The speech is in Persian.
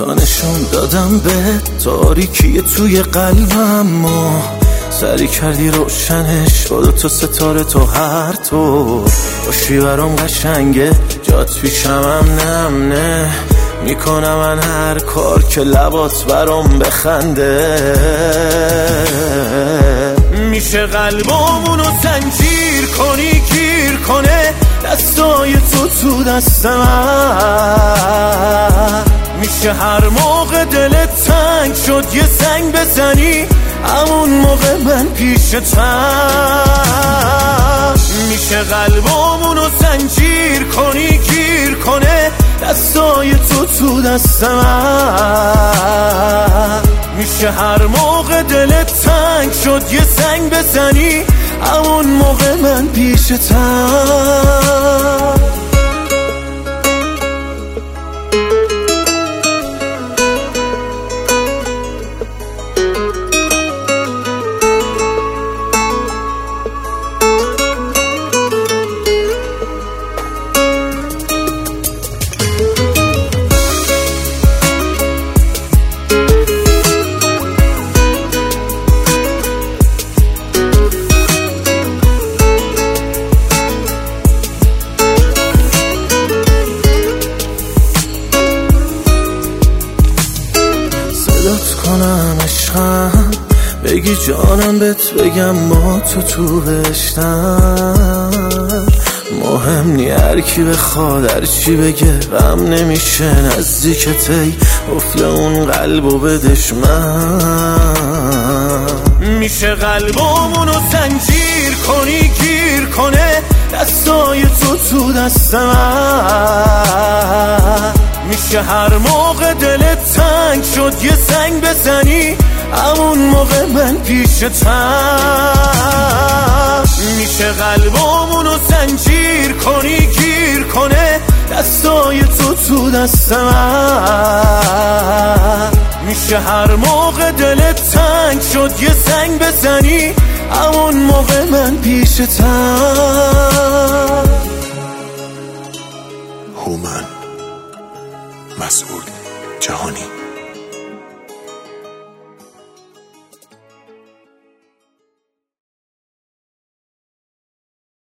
تا نشون دادم به تاریکی توی قلبم و سری کردی روشنش با 2 ستاره تو هر طور باشی برام قشنگه جات پیشمم نمنه میکنم من هر کار که لبات برام بخنده میشه قلبامونو زنجیر کنی گیر کنه دستای تو دست من میشه هر موقع دلت تنگ شد یه زنگ بزنی همون موقع من پیشتم میشه قلبامونو زنجیر کنی گیر کنه دستای تو دست من میشه هر موقع دلت تنگ شد یه زنگ بزنی همون موقع من پیشتم کنم عشقم بگی جانم بهت بگم ما تو بهشتم مهم نی هر کی بخواد هر چی بگه غم نمیشه نزدیکتی قفل اون قلبو بدش من میشه قلبمونو زنجیر کنی گیر کنه دستای تو دست من میشه هر موقع دلت تنگ شد یه زنگ بزنی همون موقع من پیشتم میشه قلبمونو زنجیر کنی گیر کنه دستای تو دست من میشه هر موقع دلت تنگ شد یه زنگ بزنی همون موقع من پیشتم